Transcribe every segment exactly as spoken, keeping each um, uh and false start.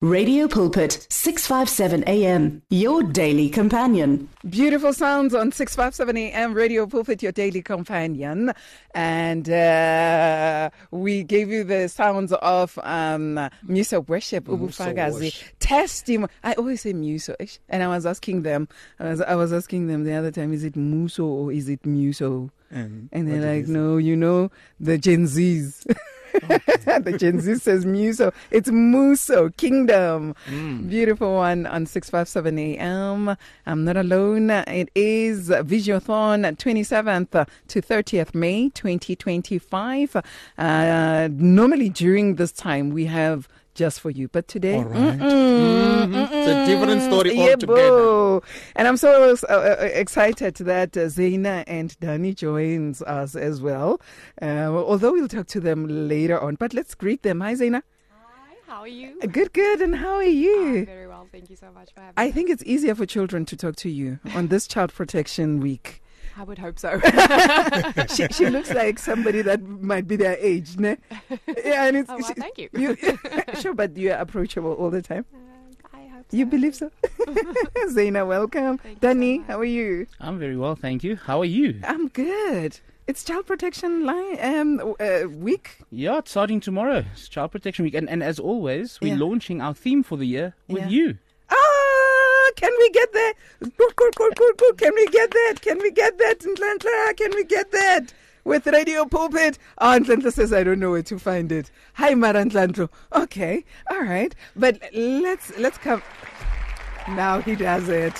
Radio Pulpit, six fifty-seven A M, your daily companion. Beautiful sounds on six fifty-seven A M, Radio Pulpit, your daily companion. And uh, we gave you the sounds of um, Musa worship, Ubufagazi, testimony. I always say Muso, and I was asking them, I was, I was asking them the other time, is it Muso or is it Muso? And, and they're like, no, you know, the Gen Zs. Okay. The Gen Z says Muso. It's Muso, Kingdom. Mm. Beautiful one on six fifty-seven A M. I'm not alone. It is Visiothon, twenty-seventh to thirtieth May twenty twenty-five. Uh, normally during this time we have Just For You, but today, all right. mm-hmm. It's a different story yeah, altogether. Boo. And I'm so uh, excited that uh, Zaina and Danny joins us as well. Uh, although we'll talk to them later on, but let's greet them. Hi, Zaina. Hi, how are you? Good, good. And how are you? I'm very well. Thank you so much for having I me. think it's easier for children to talk to you on this Child Protection Week. I would hope so. she, she looks like somebody that might be their age, ne? Yeah, and it's, oh, well, she, thank you. you sure, but you're approachable all the time. Uh, I hope so. You believe so? Zaina, welcome. Thank Danny, so how are you? I'm very well, thank you. How are you? I'm good. It's Child Protection line, um, uh, Week. Yeah, it's starting tomorrow. It's Child Protection Week. And, and as always, we're yeah. launching our theme for the year with yeah. you. Ah, can we get that? Good, good, good, good, good. Can we get that? Can we get that? Ntlantla, can we get that? With Radio Pulpit. Oh, Ntlantla says, I don't know where to find it. Hi, Marantlanto. Okay, all right. But let's, let's come. Now he does it.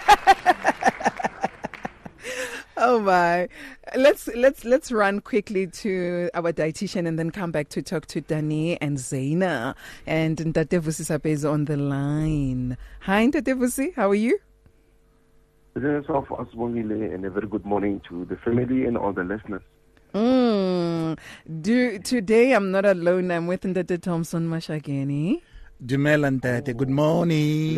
Oh my. Let's let's let's run quickly to our dietitian and then come back to talk to Danny and Zaina. And Ntate Vusi Sape is on the line. Hi Ntate Vusi, how are you? Of Asbongile, and a very good morning to the family and all the listeners. Mm. Do today I'm not alone, I'm with Ntate Thompson Mashageni. Dumela Ntate, good morning.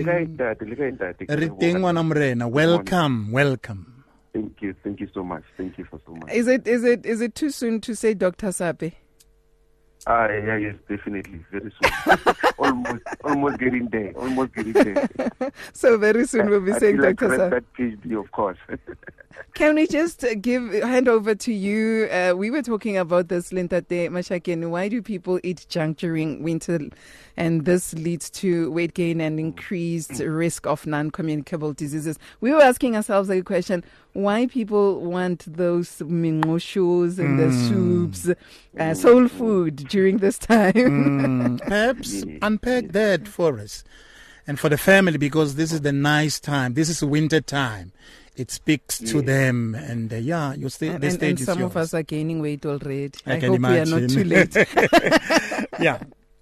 Welcome, welcome. Thank you, thank you so much. Thank you for so much. Is it is it is it too soon to say Doctor Sape? Ah, yeah, yes, definitely, very soon. almost, almost getting there, almost getting there. So very soon we'll be I, saying I Doctor like Sape. That PhD, of course. Can we just give hand over to you? Uh, we were talking about this, Lintate Mashakeni. Why do people eat junk during winter? And this leads to weight gain and increased risk of non-communicable diseases. We were asking ourselves a question, why people want those mingoshos and mm. the soups, uh, soul food during this time. Mm. Perhaps unpack that for us and for the family, because this is the nice time. This is winter time. It speaks to yeah. them, and uh, yeah, you stay. And, the and, stage and is some yours. of us are gaining weight already. I, I can hope imagine. we are not too late. Yeah.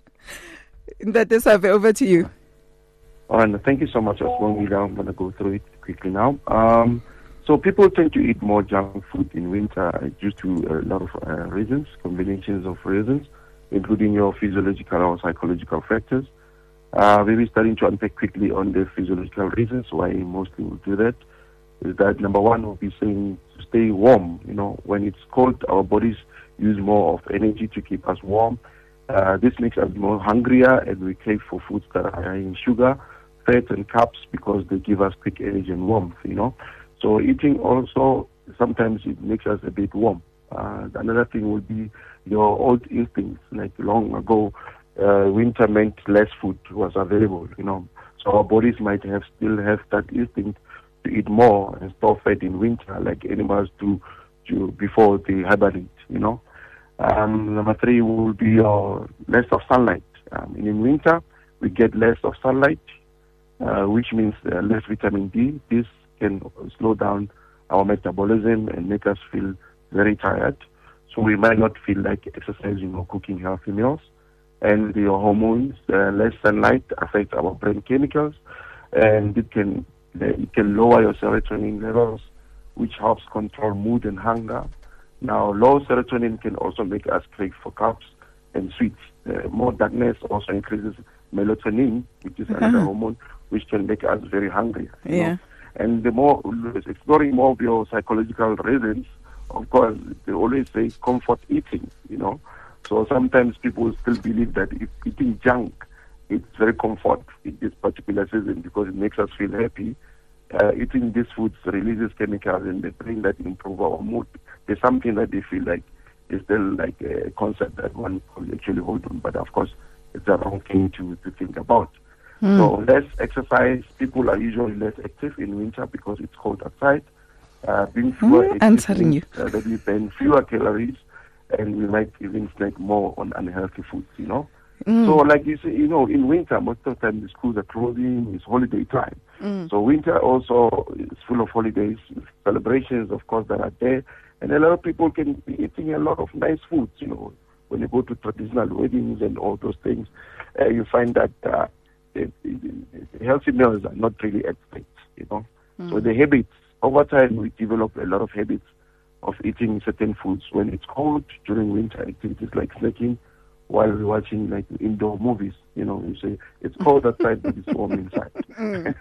That is over to you. And thank you so much, Aswang. I'm going to go through it quickly now. Um, so people tend to eat more junk food in winter due to a lot of uh, reasons, combinations of reasons, including your physiological or psychological factors. Uh, we'll be starting to unpack quickly on the physiological reasons why mostly will do that. Is that number one, we'll be saying to stay warm. You know, when it's cold, our bodies use more of energy to keep us warm. Uh, this makes us more hungrier, and we crave for foods that are high in sugar, fat, and carbs because they give us quick energy and warmth. You know, so eating also sometimes it makes us a bit warm. Uh, another thing would be your old instincts. Like long ago, uh, winter meant less food was available. You know, so our bodies might have still have that instinct to eat more and store fat in winter, like animals do, to before they hibernate. You know. Um, number three will be uh, less of sunlight. Um, in winter, we get less of sunlight, uh, which means uh, less vitamin D. This can slow down our metabolism and make us feel very tired. So we might not feel like exercising or cooking healthy meals. And the hormones, uh, less sunlight affects our brain chemicals, and it can it can lower your serotonin levels, which helps control mood and hunger. Now, low serotonin can also make us crave for carbs and sweets. Uh, more darkness also increases melatonin, which is another uh-huh. hormone, which can make us very hungry. Yeah. Know? And the more, exploring more of your psychological reasons, of course, they always say comfort eating, you know. So sometimes people still believe that if eating junk it's very comfort in this particular season because it makes us feel happy. Uh, eating these foods releases chemicals in the brain that improve our mood. There's something that they feel like is still like a concept that one could actually hold on, but of course it's a wrong thing to, to think about. Mm. So less exercise, people are usually less active in winter because it's cold outside. Uh, being fewer mm, answering you. Uh, that we burn fewer calories, and we might even snack more on unhealthy foods, you know. Mm. So like you say, you know, in winter, most of the time the schools are closing, it's holiday time. Mm. So winter also is full of holidays, celebrations, of course, that are there. And a lot of people can be eating a lot of nice foods, you know. When you go to traditional weddings and all those things, uh, you find that uh, the, the, the healthy meals are not really at stake, you know. Mm. So the habits, over time, we develop a lot of habits of eating certain foods when it's cold, during winter activities like snacking, while we're watching like indoor movies. You know, you say it's cold outside, but it's warm inside. Mm.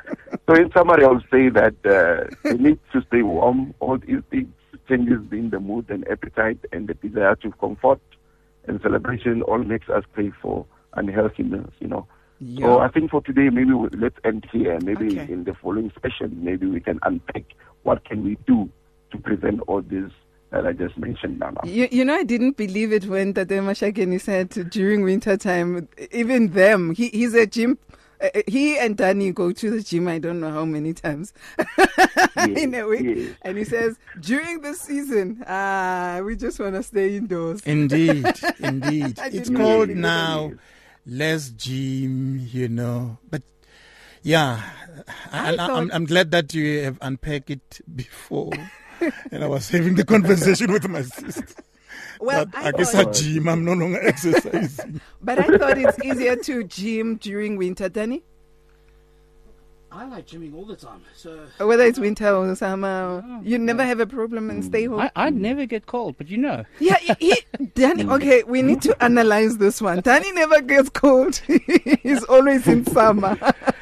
So in summary, I would say that uh, we need to stay warm. All these things changes in the mood and appetite and the desire to comfort and celebration all makes us crave for unhealthy meals, you know. Yeah. So I think for today, maybe we, let's end here. Maybe okay. in the following session, maybe we can unpack what can we do to prevent all this that I just mentioned now. You, you know, I didn't believe it when Tate Mashakeni said during winter time, even them, he, he's a gym, uh, he and Danny go to the gym, I don't know how many times yes, in a week. Yes. And he says, during the season, uh, we just want to stay indoors. Indeed, indeed. It's cold now, less gym, you know, but yeah, I, I, thought... I'm, I'm glad that you have unpacked it before. And I was having the conversation with my sister. Well, I, I guess thought... at gym, I'm no longer exercising. But I thought it's easier to gym during winter, Danny. I like gymming all the time. So whether it's winter or summer, oh, you never have a problem and stay home. I, I never get cold, but you know. Yeah, he, he, Danny. Okay, we need to analyze this one. Danny never gets cold. He's always in summer.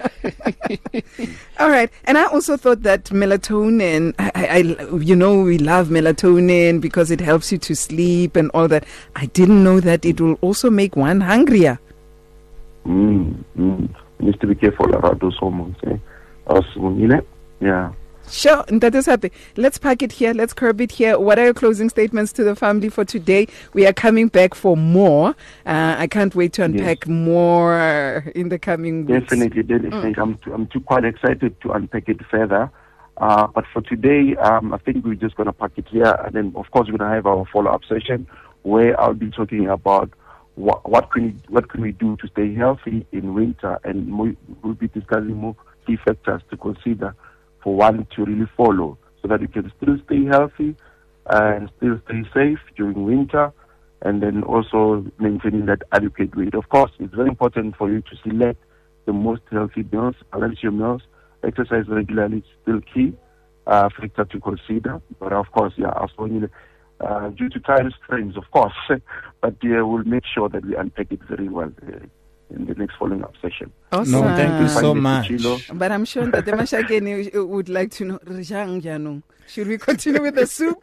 All right, and I also thought that melatonin. I, I, you know, we love melatonin because it helps you to sleep and all that. I didn't know that it will also make one hungrier. Mm, mm. You need to be careful about those hormones. Eh? Also, you know, yeah. Sure, that is happy. Let's pack it here. Let's curb it here. What are your closing statements to the family for today? We are coming back for more. Uh, I can't wait to unpack yes. more in the coming weeks. Definitely, definitely. Mm. I'm, too, I'm too quite excited to unpack it further. Uh, but for today, um, I think we're just going to pack it here. And then, of course, we're going to have our follow-up session where I'll be talking about what, what, can we, what can we do to stay healthy in winter. And we'll be discussing more key factors to consider for one to really follow so that you can still stay healthy and still stay safe during winter, and then also maintaining that adequate weight. Of course, it's very important for you to select the most healthy meals, balance your meals. Exercise regularly is still key uh, factor to consider. But of course, yeah, I was telling you, uh, due to time strains, of course, but yeah, we'll make sure that we unpack it very well uh, in the next following up session. Awesome. No, thank you so much. But I'm sure that the Mashakeni would like to know, should we continue with the soup?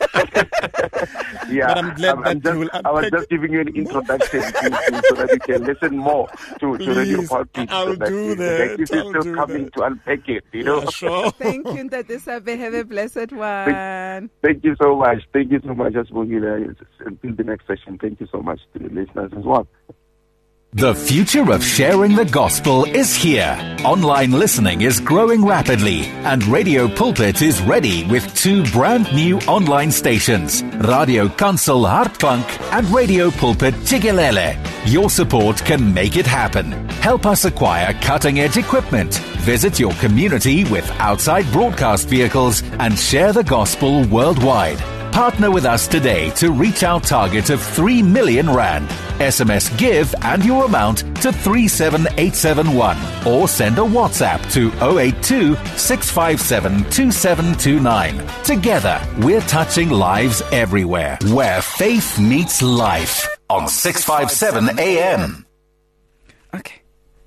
Yeah, but I'm glad I'm, that I'm just, you will I was just giving you an introduction to, to, so that you can listen more to, to Radio Pulpit. I'll so that do you, that. That you I'll still do coming that. to unpack it, you know? Yeah, sure. Thank you, Tate Sabe. Have a blessed one. Thank, thank you so much. Thank you so much, Asbongile. Until the next session, thank you so much to the listeners as well. The future of sharing the gospel is here. Online listening is growing rapidly, and Radio Pulpit is ready with two brand new online stations, Radio Kansel Hartklank and Radio Pulpit Tigelele. Your support can make it happen. Help us acquire cutting-edge equipment, visit your community with outside broadcast vehicles, and share the gospel worldwide. Partner with us today to reach our target of three million rand. S M S GIVE and your amount to three seven eight seven one or send a WhatsApp to zero eight two, six five seven, two seven two nine. Together, we're touching lives everywhere, where faith meets life on six fifty-seven A M. Okay.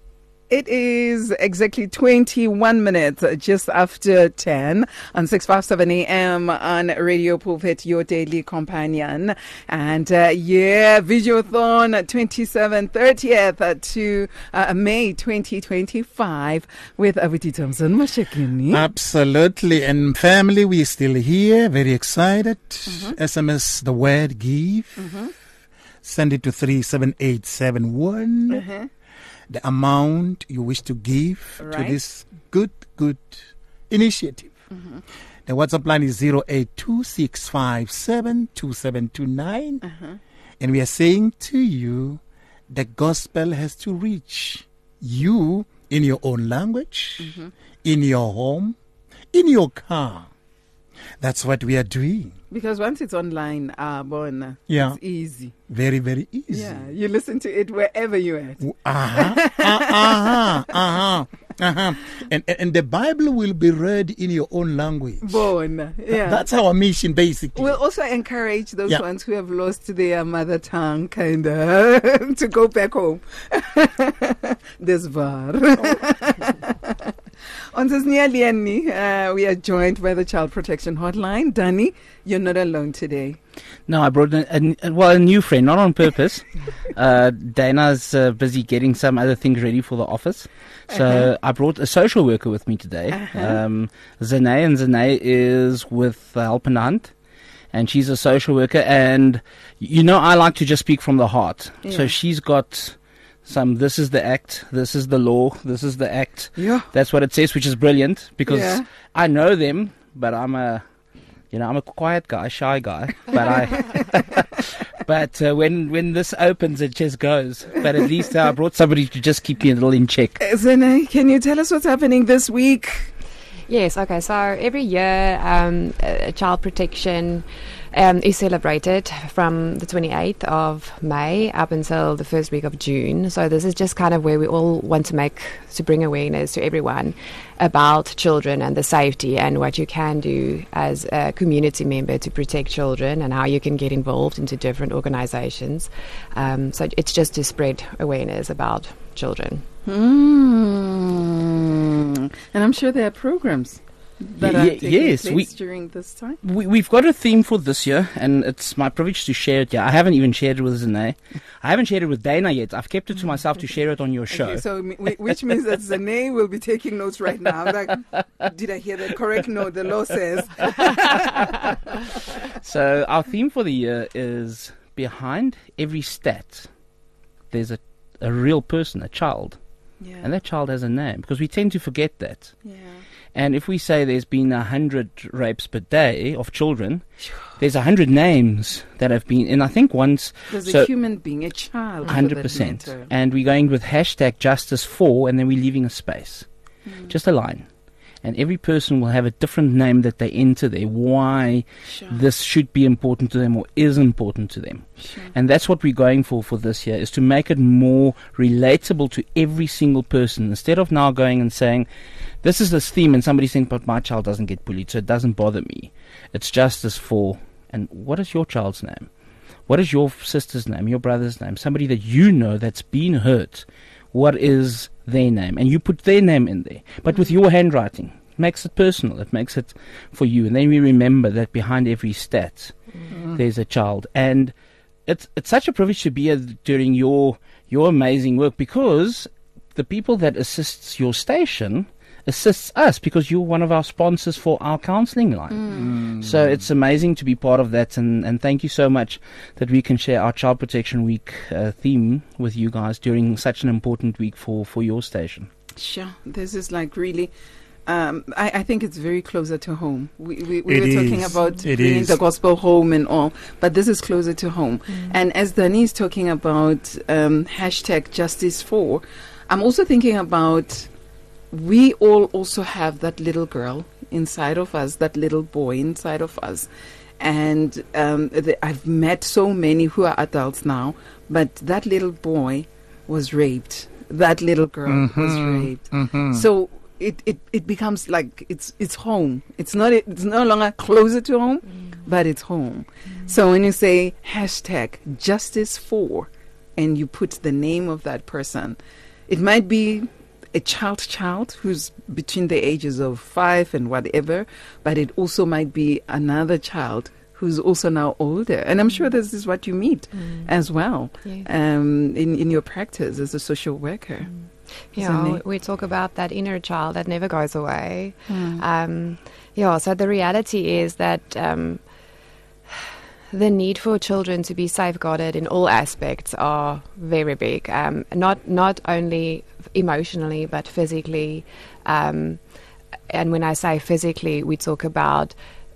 It is exactly twenty-one minutes just after ten on six fifty-seven A M on Radio Pulpit, your daily companion. And uh, yeah, Videothon twenty-seventh, thirtieth to uh, May twenty twenty-five with Avuti Thompson Mashekini. Absolutely. And family, we're still here, very excited. Mm-hmm. S M S the word give. Mm-hmm. Send it to three seven eight seven one. Mm-hmm. The amount you wish to give right. to this good, good initiative. Mm-hmm. The WhatsApp line is zero eight two six five seven two seven two nine. Uh-huh. And we are saying to you, the gospel has to reach you in your own language, mm-hmm. in your home, in your car. That's what we are doing. Because once it's online, uh, bon, yeah. it's easy. Very, very easy. Yeah, you listen to it wherever you're at. Uh-huh, uh-huh, uh-huh, uh-huh. And, and the Bible will be read in your own language. Bon, yeah. That's our mission, basically. We'll also encourage those yeah. ones who have lost their mother tongue, kind of, to go back home. This var. Oh. On this nearly uh, we are joined by the Child Protection Hotline. Danny, you're not alone today. No, I brought a, a, well, a new friend, not on purpose. uh, Dana's uh, busy getting some other things ready for the office. So uh-huh. I brought a social worker with me today, uh-huh. um, Zane, and Zane is with uh, Help and Hunt. And she's a social worker. And, you know, I like to just speak from the heart. Yeah. So she's got some, this is the act, this is the law, this is the act. Yeah. That's what it says, which is brilliant because yeah. I know them, but I'm a, you know, I'm a quiet guy, shy guy. But I, but uh, when when this opens, it just goes. But at least uh, I brought somebody to just keep me a little in check. Zane, can you tell us what's happening this week? Yes, okay. So every year, um, uh, child protection um, is celebrated from the twenty-eighth of May up until the first week of June. So this is just kind of where we all want to make, to bring awareness to everyone about children and the safety and what you can do as a community member to protect children and how you can get involved into different organizations. Um, so it's just to spread awareness about children. Mm. And I'm sure there are programs that y- are taking yes, place we, during this time. We, we've got a theme for this year, and it's my privilege to share it. Yeah, I haven't even shared it with Zane. I haven't shared it with Dana yet. I've kept it to myself to share it on your show. Okay, so m- which means that Zane will be taking notes right now. I'm like, did I hear the correct note? The law says. So our theme for the year is behind every stat, there's a, a real person, a child. Yeah. And that child has a name, because we tend to forget that. Yeah. And if we say there's been a hundred rapes per day of children, there's a hundred names that have been, and I think once... There's so a human being, a child. one hundred percent. And we're going with hashtag justice for, and then we're leaving a space. Mm. Just a line. And every person will have a different name that they enter there, why sure. this should be important to them or is important to them. Sure. And that's what we're going for for this year, is to make it more relatable to every single person. Instead of now going and saying, this is this theme, and somebody saying, but my child doesn't get bullied, so it doesn't bother me. It's justice for, and what is your child's name? What is your sister's name, your brother's name? Somebody that you know that's been hurt. What is their name? And you put their name in there, but mm-hmm. with your handwriting. It makes it personal. It makes it for you. And then we remember that behind every stat, mm-hmm. there's a child. And it's it's such a privilege to be here during your your amazing work, because the people that assists your station assists us, because you're one of our sponsors for our counselling line. Mm. So it's amazing to be part of that, and, and thank you so much that we can share our Child Protection Week uh, theme with you guys during such an important week for, for your station. Sure. This is like really... Um, I, I think it's very closer to home. We, we, we it were is. talking about it bringing is. the gospel home and all, but this is closer to home. Mm. And as Danny is talking about um, hashtag justice for, I'm also thinking about, we all also have that little girl inside of us, that little boy inside of us. And um, the, I've met so many who are adults now, but that little boy was raped. That little girl mm-hmm. was raped. Mm-hmm. So It, it it becomes like it's it's home. It's not it's no longer closer to home, mm. but it's home. Mm. So when you say hashtag justice for, and you put the name of that person, it might be a child child who's between the ages of five and whatever, but it also might be another child who's also now older. And I'm sure this is what you meet mm. as well yes. um, in, in your practice as a social worker. Mm. Yeah, we talk about that inner child that never goes away. Mm. Um, yeah, so the reality is that um, the need for children to be safeguarded in all aspects are very big. Um, not not only emotionally, but physically. Um, and when I say physically, we talk about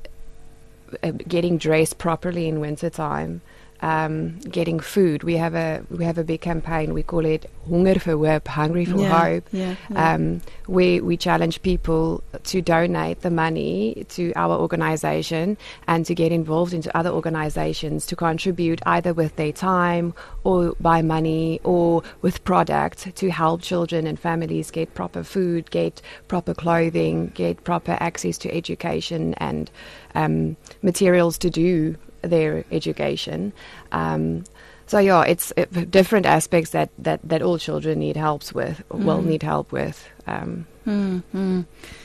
uh, getting dressed properly in winter time. Um, getting food. We have a we have a big campaign. We call it Hunger for Hope, Hungry for yeah, Hope. Yeah, yeah. Um, we we challenge people to donate the money to our organisation and to get involved into other organisations to contribute either with their time or by money or with product to help children and families get proper food, get proper clothing, get proper access to education and um, materials to do their education. Um, so yeah, it's it, different aspects that, that, that all children need helps with, mm. will need help with. Um. Mm-hmm.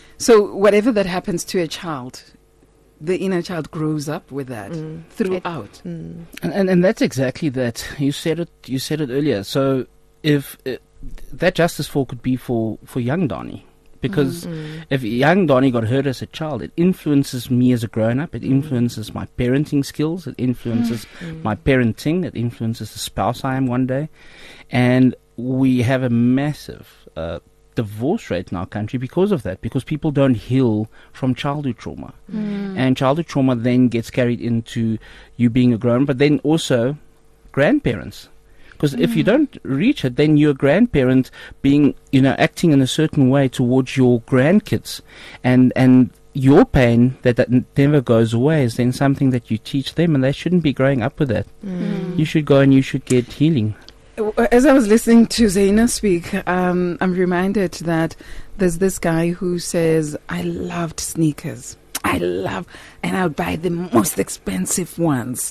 So whatever that happens to a child, the inner child grows up with that mm. throughout. It, mm. and, and and that's exactly that. You said it. You said it earlier. So if uh, that justice for could be for for young Donnie. Because mm. if young Donnie got hurt as a child, it influences me as a grown-up, it influences my parenting skills, it influences mm. my parenting, it influences the spouse I am one day. And we have a massive uh, divorce rate in our country because of that, because people don't heal from childhood trauma. Mm. And childhood trauma then gets carried into you being a grown-up, but then also grandparents. Because mm. if you don't reach it, then you're a grandparent being, you know, acting in a certain way towards your grandkids. And and your pain that, that never goes away is then something that you teach them, and they shouldn't be growing up with that. Mm. You should go and you should get healing. As I was listening to Zaina speak, um, I'm reminded that there's this guy who says, I loved sneakers. I love, and I would buy the most expensive ones.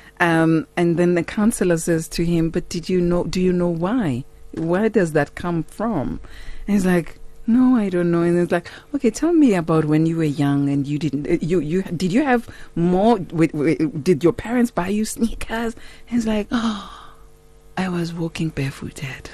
Um, and then the counselor says to him, but did you know, do you know why? Where does that come from? And he's like, no, I don't know. And it's like, okay, tell me about when you were young and you didn't, uh, you, you, did you have more, w- w- did your parents buy you sneakers? And he's like, oh, I was walking barefooted.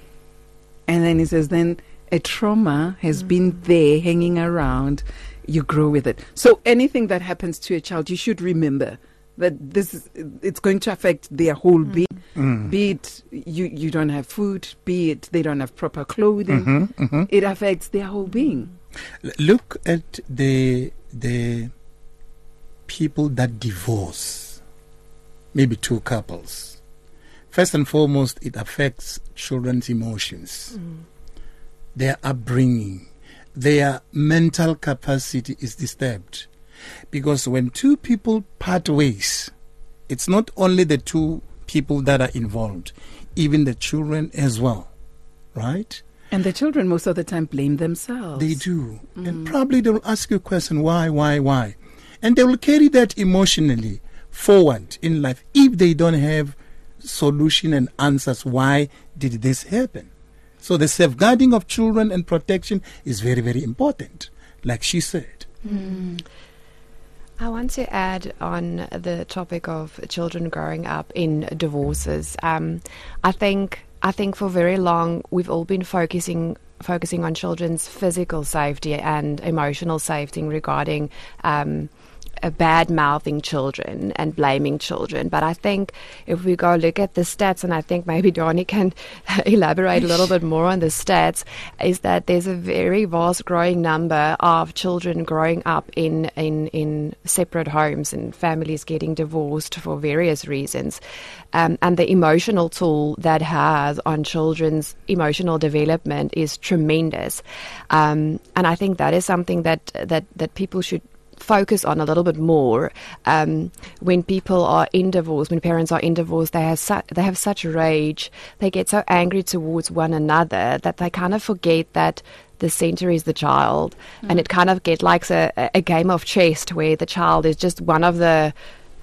And then he says, then a trauma has mm. been there hanging around, you grow with it. So anything that happens to a child, you should remember that this is, it's going to affect their whole mm. being. Mm. Be it you, you don't have food, be it they don't have proper clothing. Mm-hmm, mm-hmm. It affects their whole being. L- look at the the people that divorce, maybe two couples. First and foremost, it affects children's emotions, mm. their upbringing, their mental capacity is disturbed. Because when two people part ways, it's not only the two people that are involved, even the children as well, right? And the children most of the time blame themselves. They do. Mm. And probably they will ask you a question, why, why, why? And they will carry that emotionally forward in life if they don't have solution and answers. Why did this happen? So the safeguarding of children and protection is very, very important, like she said. Mm. I want to add on the topic of children growing up in divorces. Um, I think I think for very long we've all been focusing focusing on children's physical safety and emotional safety regarding um, a bad mouthing children and blaming children. But I think if we go look at the stats, and I think maybe Donnie can elaborate a little bit more on the stats, is that there's a very vast growing number of children growing up in, in, in separate homes and families getting divorced for various reasons. Um, and the emotional toll that has on children's emotional development is tremendous. Um, and I think that is something that, that, that people should focus on a little bit more. Um, when people are in divorce, when parents are in divorce, they have su- they have such rage, they get so angry towards one another that they kind of forget that the center is the child, mm. and it kind of get like a, a game of chess where the child is just one of the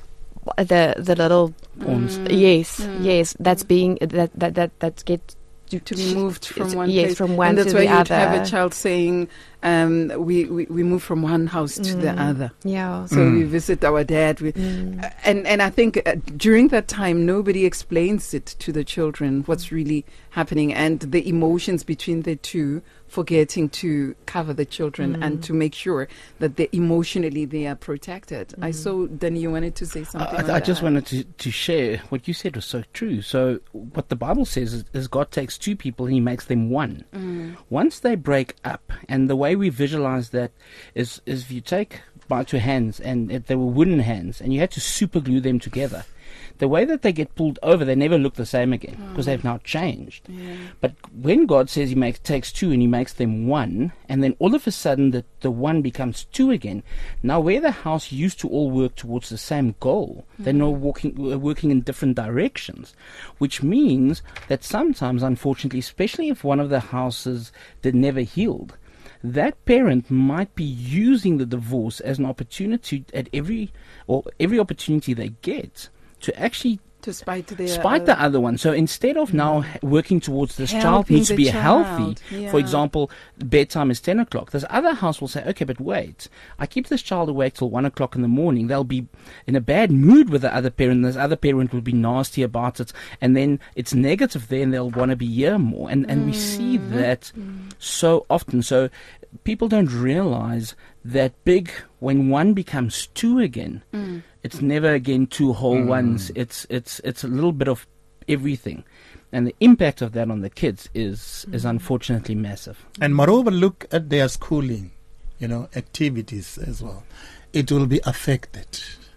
the the little pawns. Mm. Yes, mm. yes, that's being that that that that gets to, to be moved from It's- one yes, place. from one and that's to why the you'd have other. a child saying, um, we, we, we move from one house to the other. Yeah. So we visit our dad. We, Mm. uh, and, and I think uh, during that time, nobody explains it to the children, what's really happening, and the emotions between the two, forgetting to cover the children Mm. and to make sure that they emotionally they are protected. I saw, Danny, you wanted to say something I, on I just that. wanted to, to share what you said was so true. So what the Bible says is, is God takes two people and he makes them one. Mm. Once they break up, and the way we visualize that is, is if you take by two hands, and it, they were wooden hands, and you had to super glue them together. The way that they get pulled over, they never look the same again because they've now changed. Yeah. But when God says he makes, takes two and he makes them one, and then all of a sudden the, the one becomes two again, now where the house used to all work towards the same goal, mm. they're now walking, uh, working in different directions, which means that sometimes, unfortunately, especially if one of the houses that never healed, that parent might be using the divorce as an opportunity at every, or every opportunity they get to actually To spite their spite uh, the other one. So instead of now h- working towards this child Helping needs to the be child, healthy, yeah. for example, bedtime is ten o'clock. This other house will say, okay, but wait, I keep this child awake till one o'clock in the morning. They'll be in a bad mood with the other parent. This other parent will be nasty about it. And then it's negative there and they'll want to be here more. And, and we see that so often. So people don't realize that big, when one becomes two again, Mm. it's never again two whole ones. It's it's it's a little bit of everything, and the impact of that on the kids is is unfortunately massive. And moreover, look at their schooling, you know, activities as well. It will be affected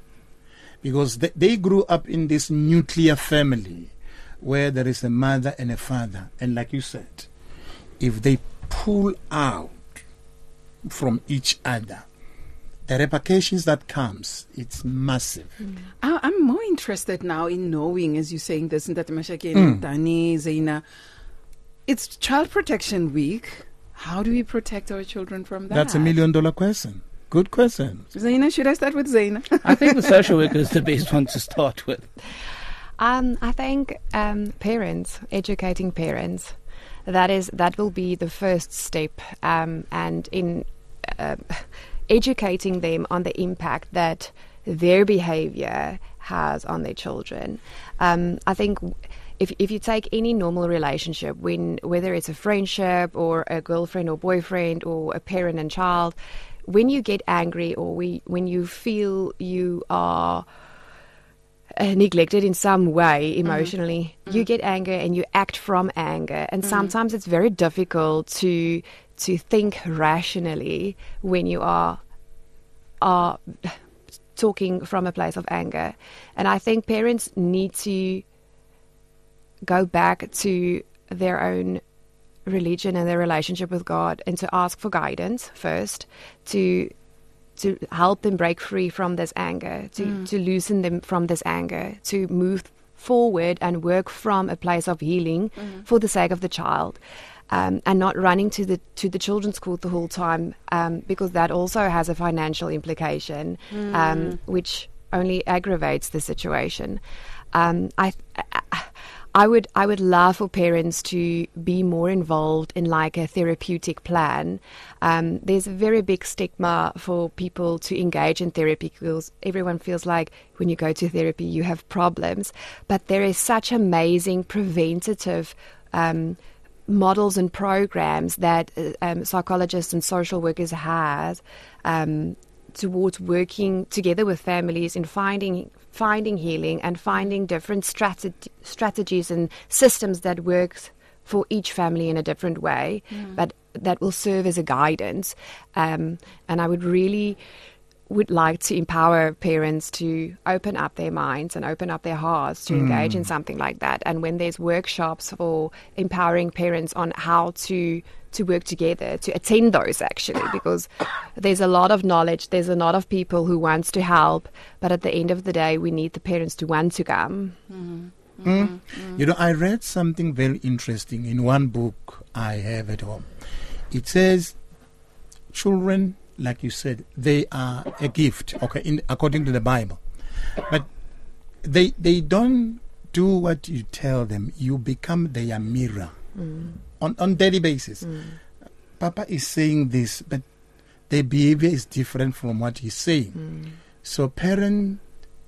because they, they grew up in this nuclear family where there is a mother and a father. And like you said, if they pull out from each other, the repercussions that comes, it's massive. I, I'm more interested now in knowing, as you're saying this, and that Mashakeni, Mm. Dani, Zaina, it's Child Protection Week. How do we protect our children from that? That's a million dollar question. Good question. Zaina, should I start with Zaina? I think the social worker is the best one to start with. Um, I think um, parents, educating parents, that is that will be the first step, um, and in uh, educating them on the impact that their behavior has on their children. Um, I think if if you take any normal relationship, when whether it's a friendship or a girlfriend or boyfriend or a parent and child, when you get angry or we, when you feel you are Uh, neglected in some way emotionally, mm-hmm. you get anger and you act from anger, and mm-hmm. sometimes it's very difficult to to think rationally when you are are talking from a place of anger. And I think parents need to go back to their own religion and their relationship with God, and to ask for guidance first, to to help them break free from this anger, to, mm. to loosen them from this anger, to move forward and work from a place of healing mm. for the sake of the child, um, and not running to the to the children's court the whole time, um, because that also has a financial implication, mm. um, which only aggravates the situation. Um, I, I I would I would love for parents to be more involved in like a therapeutic plan. Um, there's a very big stigma for people to engage in therapy because everyone feels like when you go to therapy you have problems. But there is such amazing preventative um, models and programs that uh, um, psychologists and social workers have um, towards working together with families in finding finding healing and finding different strateg- strategies and systems that works for each family in a different way, mm. but that will serve as a guidance. Um, and I would really would like to empower parents to open up their minds and open up their hearts to mm. engage in something like that. And when there's workshops for empowering parents on how to to work together, to attend those actually, because there's a lot of knowledge, there's a lot of people who wants to help, but at the end of the day, we need the parents to want to come. Mm-hmm. Mm. Mm. You know, I read something very interesting in one book I have at home. It says, children, like you said, they are a gift, okay, in, according to the Bible. But they they don't do what you tell them. You become their mirror. Mm. on on daily basis. Mm. Papa is saying this, but their behavior is different from what he's saying. Mm. So parent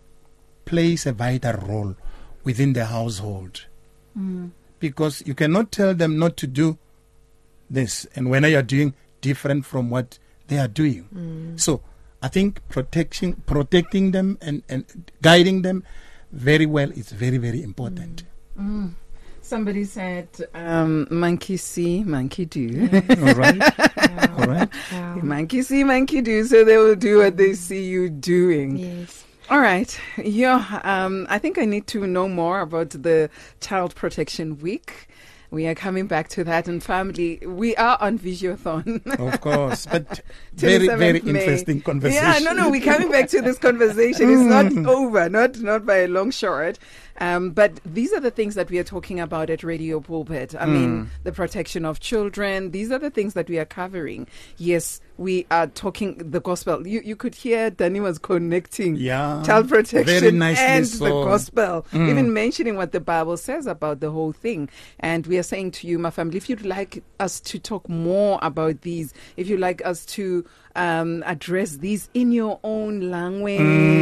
plays a vital role within the household. Mm. Because you cannot tell them not to do this, and when you are doing different from what they are doing. Mm. So I think protection, protecting them and, and guiding them very well is very, very important. Mm. Somebody said, um, monkey see, monkey do. Yes. All right. Yeah. All right. Wow. Monkey see, monkey do, so they will do what they see you doing. Yes. All right. Yeah, um, I think I need to know more about the Child Protection Week. We are coming back to that. And family, we are on Visiothon. Of course. But very, very May. interesting conversation. Yeah, no, no, we're coming back to this conversation. It's not over, not not by a long shot. Um, but these are the things that we are talking about at Radio Pulpit. I mm. mean, the protection of children. These are the things that we are covering. Yes, we are talking the gospel. You you could hear Danny was connecting yeah, child protection very nicely and so. the gospel, Mm. even mentioning what the Bible says about the whole thing. And we are saying to you, my family, if you'd like us to talk more about these, if you'd like us to um, address these in your own language.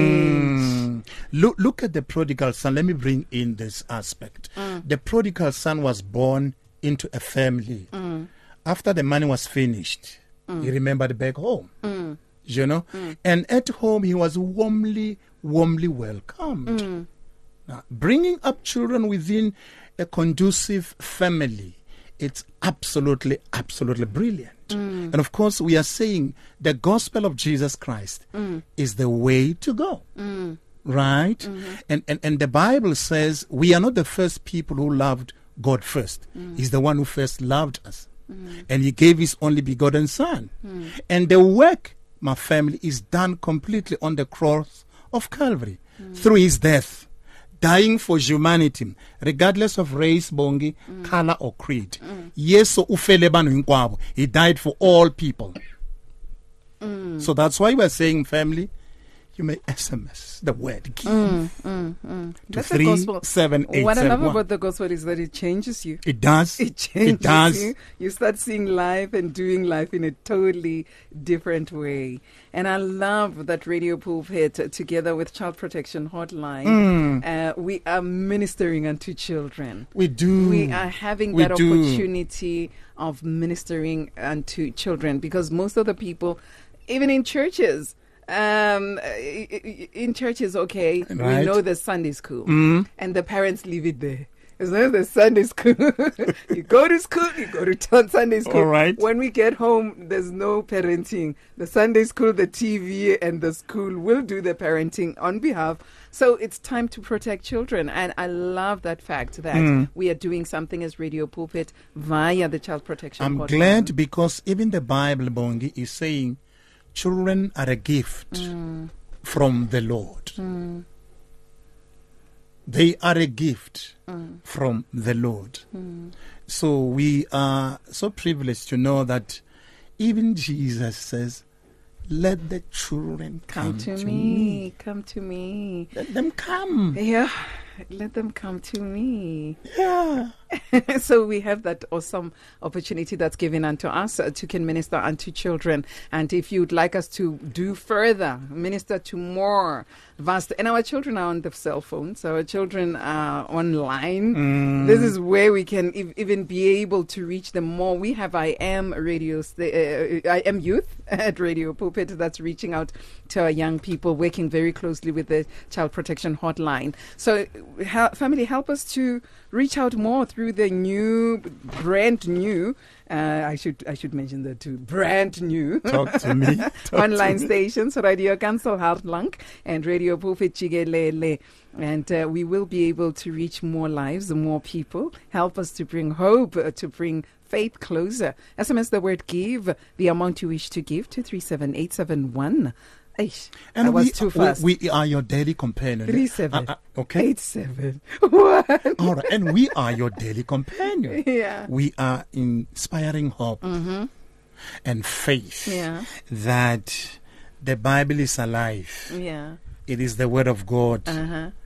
Mm. Look, look at the prodigal son. Let me bring in this aspect. Mm. The prodigal son was born into a family. Mm. After the money was finished, Mm. he remembered back home. Mm. You know? Mm. And at home, he was warmly, warmly welcomed. Mm. Now, bringing up children within a conducive family, it's absolutely, absolutely brilliant. Mm. And of course, we are saying the gospel of Jesus Christ mm. is the way to go. Mm. Right? Mm-hmm. And, and and the Bible says we are not the first people who loved God first. Mm. He's the one who first loved us. Mm. And he gave his only begotten son. Mm. And the work, my family, is done completely on the cross of Calvary mm. through his death, dying for humanity, regardless of race, bongi, mm. color, or creed. Mm. Yeso ufele banu hinkwabo. He died for all people. Mm. So that's why we're saying, family, you may S M S the word give mm, mm, mm. to That's three the gospel. seven eight What I seven love one. about the gospel is that it changes you. It does. It changes It does. you. You start seeing life and doing life in a totally different way. And I love that Radio Pulpit, uh, together with Child Protection Hotline, Mm. uh, we are ministering unto children. We do. We are having We that do. opportunity of ministering unto children, because most of the people, even in churches, um in churches, okay, Right. we know the Sunday school Mm. and the parents leave it there. As long as the Sunday school, you go to school, you go to t- Sunday school. All right. When we get home, there's no parenting. The Sunday school, the T V, and the school will do the parenting on behalf. So it's time to protect children. And I love that fact that Mm. we are doing something as Radio Pulpit via the Child Protection I'm Hotline. glad, because even the Bible, Bongi, is saying children are a gift Mm. from the Lord. Mm. They are a gift Mm. from the Lord. Mm. So we are so privileged to know that even Jesus says, let the children come, Come to, to me. me. Come to me. Let them come. Yeah, let them come to me. Yeah. So we have that awesome opportunity that's given unto us uh, to can minister unto children. And if you'd like us to do further, minister to more vast, and our children are on the cell phones, our children are online. Mm. This is where we can ev- even be able to reach them more. We have I Am Radio, st- uh, I Am Youth at Radio Pulpit that's reaching out to our young people, working very closely with the Child Protection Hotline. So ha- family, help us to reach out more through the new, brand new, uh, I should I should mention that too, brand new Talk to me. Talk online to me. stations, Radio Kansel Hartlang and Radio Pulpit Chigelele. And uh, we will be able to reach more lives, more people, help us to bring hope, uh, to bring faith closer. S M S the word give, the amount you wish to give to three seven eight seven one. Eish, And I was we, too fast. We, we are your daily companion. Three seven Uh, uh, okay. eight seven one. All right. And we are your daily companion. Yeah. We are inspiring hope Mm-hmm. and faith Yeah. that the Bible is alive. Yeah. It is the word of God. Uh-huh.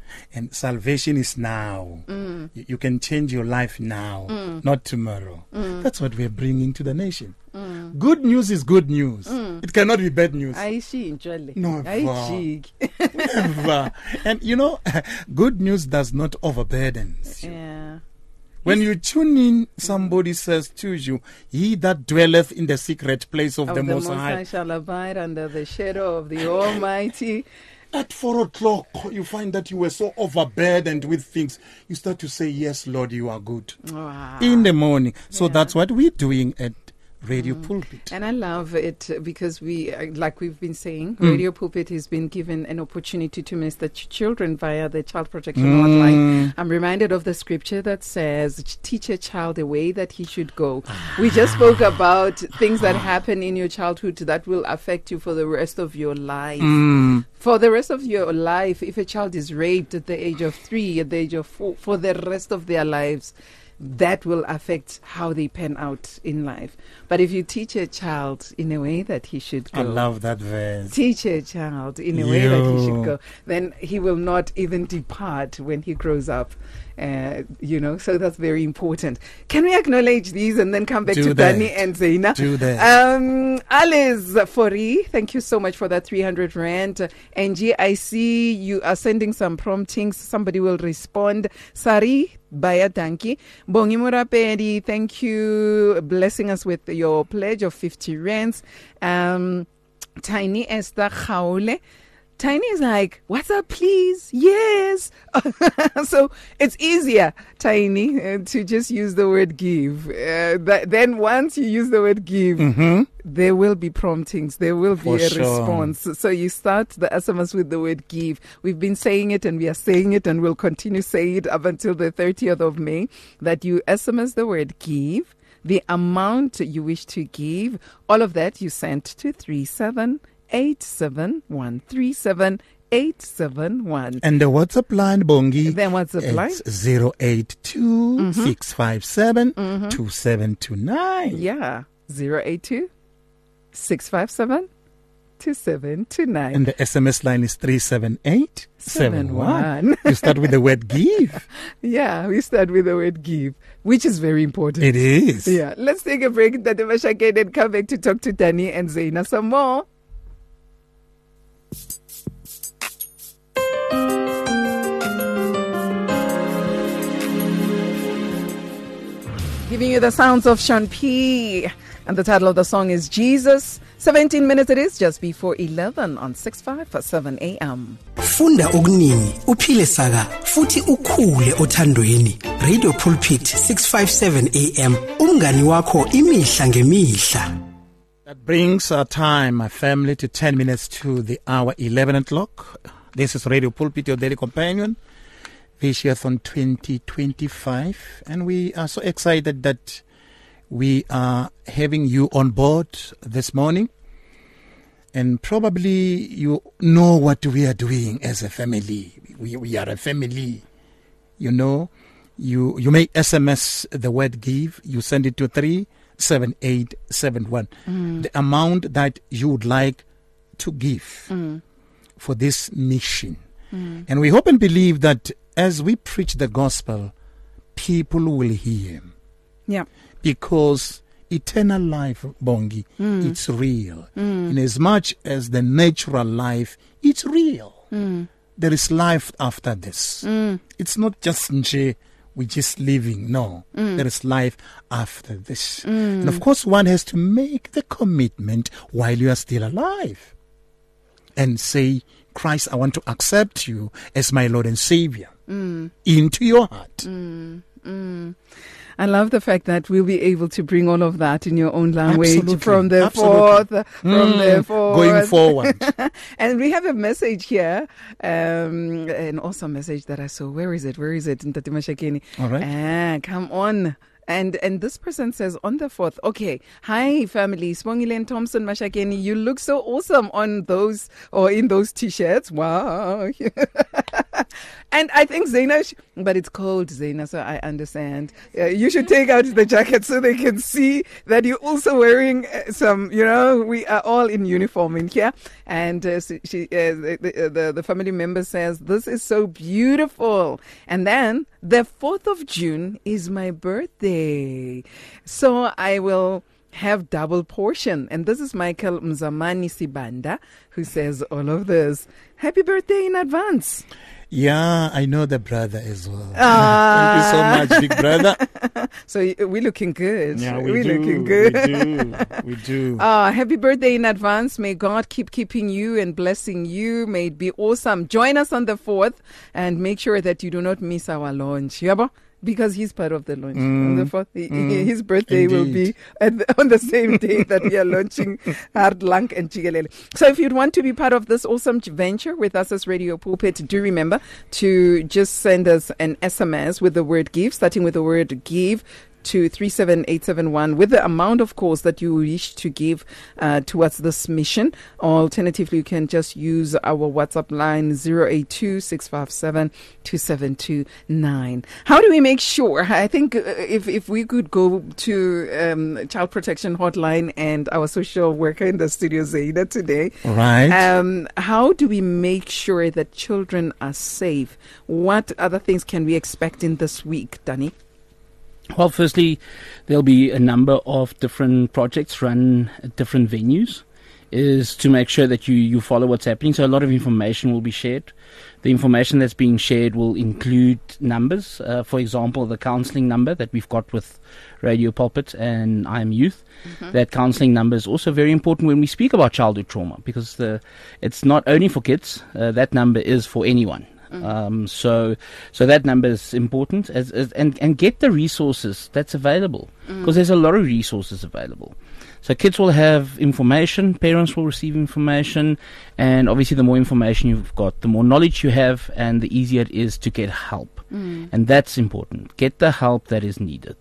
And salvation is now. Mm. You, you can change your life now, mm. not tomorrow. Mm. That's what we're bringing to the nation. Mm. Good news is good news. Mm. It cannot be bad news. I see, Charlie. No, I never. And you know, good news does not overburden you. Yeah. When you tune in, somebody says to you, "He that dwelleth in the secret place of, of the, the Most Most High High shall abide under the shadow of the Almighty." At four o'clock, you find that you were so overburdened with things. You start to say, "Yes, Lord, you are good." Wow. In the morning. So Yeah. that's what we're doing at Radio Mm. Pulpit. And I love it because we, uh, like we've been saying, Mm. Radio Pulpit has been given an opportunity to minister to children via the Child Protection Mm. Hotline. I'm reminded of the scripture that says, "Teach a child the way that he should go." We just spoke about things that happen in your childhood that will affect you for the rest of your life. Mm. For the rest of your life, if a child is raped at the age of three, at the age of four, for the rest of their lives, that will affect how they pan out in life. But if you teach a child in a way that he should go, I love that verse. teach a child in a way that he Yo. should go, then he will not even depart when he grows up. Uh, you know, so that's very important. Can we acknowledge these and then come back Do to that. Danny and Zaina? Do that. Um, Alice Fori, thank you so much for that three hundred rand. Angie, I see you are sending some promptings. Somebody will respond. Sari Baya Danki. Bongi Murapedi, thank you. Blessing us with your pledge of fifty rands. Um, Tiny Esther Khaule. Tiny is like, "What's up, please?" Yes. So it's easier, Tiny, uh, to just use the word give. Uh, th- then once you use the word give, Mm-hmm. there will be promptings. There will be For a sure. response. So you start the S M S with the word give. We've been saying it and we are saying it and we'll continue saying it up until the thirtieth of May, that you S M S the word give, the amount you wish to give, all of that you send to three seven eight seven one three seven eight seven one. And the WhatsApp line, Bongi, Then what's the line? it's zero eight two six five seven two seven two nine. Yeah, zero eight two six five seven two seven two nine. And the S M S line is three seven eight seven one. one. You start with the word give. Yeah, we start with the word give, which is very important. It is. Yeah, let's take a break, Tati Mashakeni, and come back to talk to Danny and Zaina some more. Giving you the sounds of Sean P. And the title of the song is Jesus. seventeen minutes it is, just before eleven on six five seven A M. Funda okuningi, uphile saka, futhi ukhule othandweni. Radio Pulpit six fifty-seven A M. Umngani wakho imihla ngemihla. That brings our time, my family, to ten minutes to the hour eleven o'clock. This is Radio Pulpit, your daily companion. Vishathon twenty twenty-five. And we are so excited that we are having you on board this morning. And probably you know what we are doing as a family. We, we are a family. You know, you, you may S M S the word give. You send it to three seven eight seven one. Mm. The amount that you would like to give mm. for this mission. Mm. And we hope and believe that as we preach the gospel, people will hear. Yeah. Because eternal life, Bongi, mm. it's real. Mm. In as much as the natural life, it's real. Mm. There is life after this. Mm. It's not just nje, we're just living. No, mm. there is life after this. Mm. And of course, one has to make the commitment while you are still alive and say, Christ, I want to accept you as my Lord and Savior mm. into your heart. Mm. Mm. I love the fact that we'll be able to bring all of that in your own language. Absolutely. From the Absolutely. fourth, from mm. the fourth. Going forward. And we have a message here, um, an awesome message that I saw. Where is it? Where is it? Tati Mashakeni. All right. Ah, come on. And and this person says on the fourth, okay, hi family, Sibongile Thompson Mashakeni, you look so awesome on those or in those t-shirts. Wow. And I think Zaina, sh- but it's cold, Zaina, so I understand. Uh, you should take out the jacket so they can see that you're also wearing uh, some, you know, we are all in uniform in here. And uh, she, she uh, the, the, the family member says, this is so beautiful. And then the fourth of June is my birthday. So I will have double portion. And this is Michael Mzamani Sibanda who says all of this. Happy birthday in advance. Yeah, I know the brother as well. Ah. Thank you so much, big brother. So we're looking good. Yeah, we we're do. looking good. We do. We do. Ah, happy birthday in advance. May God keep keeping you and blessing you. May it be awesome. Join us on the fourth and make sure that you do not miss our launch. Yabo? Because he's part of the launch. Mm. On the fourth, he, Mm. his birthday Indeed. will be at the, on the same day that we are launching Hard Lank and Chigelele. So if you'd want to be part of this awesome venture with us as Radio Pulpit, do remember to just send us an S M S with the word give, starting with the word give, to three seven eight seven one with the amount, of course, that you wish to give uh, towards this mission. Alternatively, you can just use our WhatsApp line zero eight two six five seven two seven two nine. How do we make sure? I think uh, if if we could go to um, Child Protection Hotline and our social worker in the studio, Zaida, today. Right. Um, how do we make sure that children are safe? What other things can we expect in this week, Danny? Well, firstly, there'll be a number of different projects run at different venues, is to make sure that you, you follow what's happening. So a lot of information will be shared. The information that's being shared will include numbers. Uh, for example, the counselling number that we've got with Radio Pulpit and I Am Youth. Mm-hmm. That counselling number is also very important when we speak about childhood trauma, because the it's not only for kids. Uh, that number is for anyone. Mm-hmm. Um, so, so that number is important, as, as and and get the resources that's available, because mm. there's a lot of resources available. So kids will have information, parents will receive information, and obviously the more information you've got, the more knowledge you have, and the easier it is to get help, mm. and that's important. Get the help that is needed.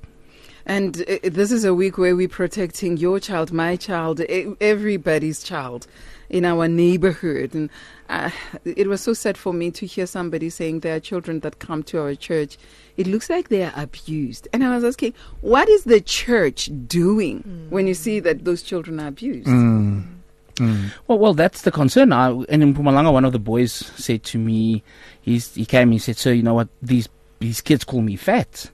And uh, this is a week where we're protecting your child, my child, e- everybody's child in our neighborhood. And uh, it was so sad for me to hear somebody saying there are children that come to our church. It looks like they are abused. And I was asking, what is the church doing mm. when you see that those children are abused? Mm. Mm. Well, well, that's the concern. I, and in Mpumalanga, one of the boys said to me, he's, he came and he said, "So you know what, these these kids call me fat."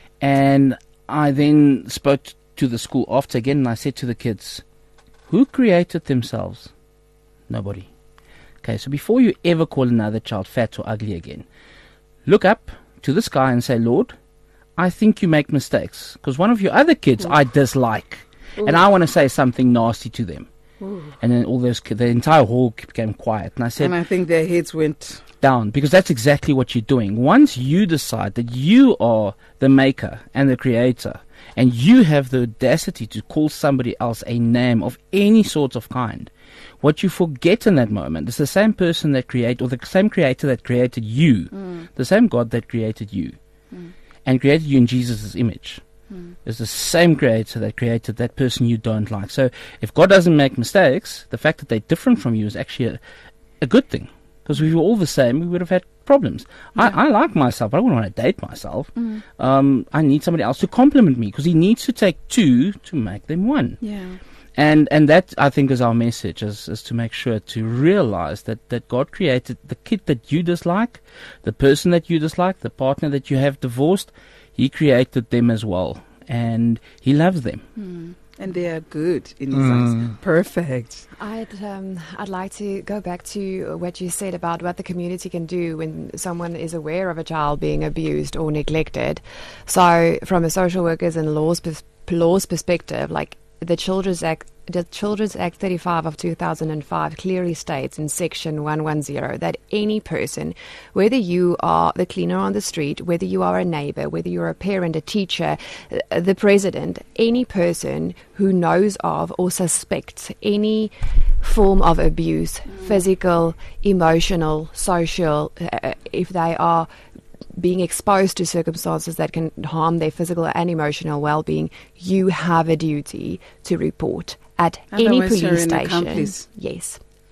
And I then spoke to the school after again, and I said to the kids, who created themselves? Nobody. Okay, so before you ever call another child fat or ugly again, look up to the sky and say, Lord, I think you make mistakes, because one of your other kids Ooh. I dislike, Ooh. and I want to say something nasty to them. Ooh. And then all those kids, the entire hall became quiet. And I said, and I think their heads went down, because that's exactly what you're doing. Once you decide that you are the maker and the creator, and you have the audacity to call somebody else a name of any sort of kind, what you forget in that moment is the same person that created, or the same creator that created you, mm. the same God that created you, mm. and created you in Jesus' image. Mm. It's the same creator that created that person you don't like. So if God doesn't make mistakes, the fact that they're different from you is actually a, a good thing. Because if we were all the same, we would have had problems. Yeah. I, I like myself. I wouldn't want to date myself. Mm. Um, I need somebody else to compliment me, because he needs to take two to make them one. Yeah. And and that, I think, is our message, is, is to make sure to realize that, that God created the kid that you dislike, the person that you dislike, the partner that you have divorced. He created them as well, and he loves them. Mm. And they are good in his mm. eyes. Perfect. I'd um, I'd like to go back to what you said about what the community can do when someone is aware of a child being abused or neglected. So, from a social workers and laws pers- laws perspective, like the Children's Act, the Children's Act thirty-five of two thousand five clearly states in Section one ten that any person, whether you are the cleaner on the street, whether you are a neighbor, whether you're a parent, a teacher, the president, any person who knows of or suspects any form of abuse, mm. physical, emotional, social, uh, if they are being exposed to circumstances that can harm their physical and emotional well-being, you have a duty to report at Otherwise any police you're an station. accomplice. Yes.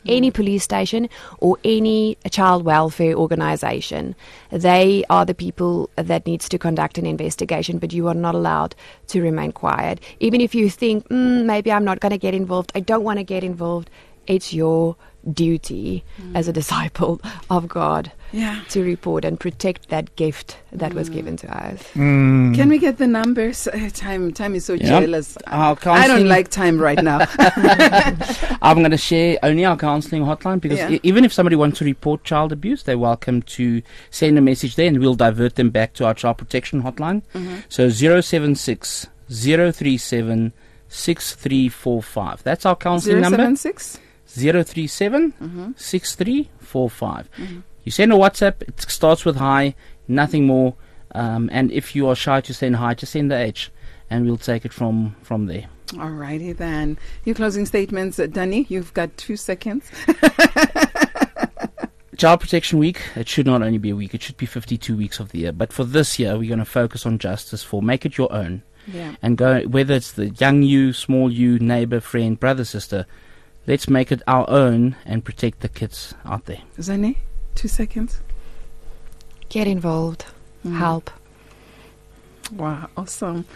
any police station or any child welfare organization. They are the people that needs to conduct an investigation, but you are not allowed to remain quiet. Even if you think, mm, maybe I'm not going to get involved, I don't want to get involved, it's your duty mm. as a disciple of God yeah. to report and protect that gift that mm. was given to us. Mm. Can we get the numbers? Uh, time time is so yeah. jealous. I, I don't like time right now. I'm going to share only our counselling hotline because yeah. e- even if somebody wants to report child abuse, they're welcome to send a message there and we'll divert them back to our child protection hotline. Mm-hmm. So zero seven six, zero three seven, six three four five. That's our counselling number. zero seven six zero three seven, six three four five. Mm-hmm. You send a WhatsApp, it starts with hi, nothing more. Um, and if you are shy to send hi, just send the H, and we'll take it from, from there. All righty then. Your closing statements, uh, Danny, you've got two seconds. Child Protection Week, it should not only be a week, it should be fifty-two weeks of the year. But for this year, we're going to focus on justice for make it your own. Yeah. And go, whether it's the young you, small you, neighbor, friend, brother, sister, let's make it our own and protect the kids out there. Zani, two seconds. Get involved. Mm. Help. Wow, awesome.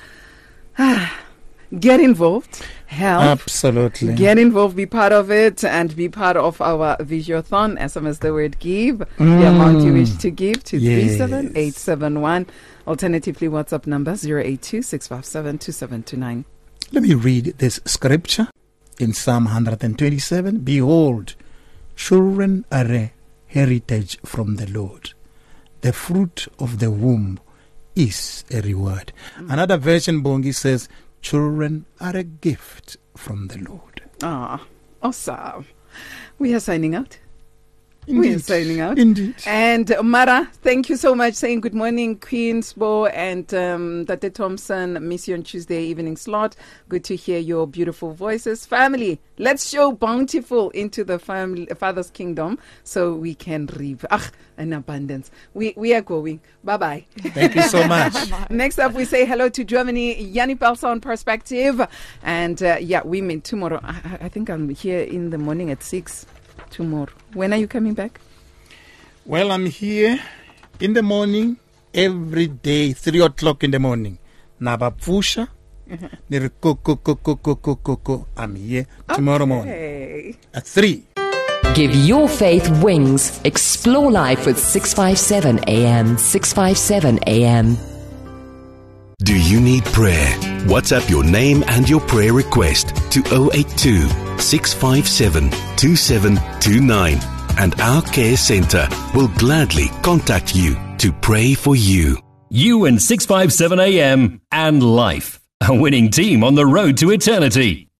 Get involved. Help. Absolutely. Get involved, be part of it, and be part of our Visiothon. S M S the word give, mm. the amount you wish to give to yes. three seven eight seven one. Alternatively, WhatsApp number zero eight two, six five seven, two seven two nine. Let me read this scripture. In Psalm one twenty-seven, behold, children are a heritage from the Lord. The fruit of the womb is a reward. Mm. Another version, Bongi, says, children are a gift from the Lord. Ah, awesome. We are signing out. Indeed. We are signing out. Indeed. And Mara, thank you so much. Saying good morning, Queensbo and um, Tate Thompson. Miss you on Tuesday evening slot. Good to hear your beautiful voices. Family, let's show bountiful into the family, Father's kingdom so we can reap ah, in abundance. We we are going. Bye-bye. Thank you so much. Next up, we say hello to Germany. Yanni Pelsa on Perspective. And uh, yeah, we meet tomorrow. I, I think I'm here in the morning at six. Tomorrow. When are you coming back? Well, I'm here in the morning every day, three o'clock in the morning. Nabapfusha. I'm here tomorrow okay. morning at three. Give your faith wings. Explore life with six fifty-seven A M. six fifty-seven A M. Do you need prayer? WhatsApp your name and your prayer request to zero eight two, six five seven, two seven two nine and our care centre will gladly contact you to pray for you. You and six fifty-seven A M and life. A winning team on the road to eternity.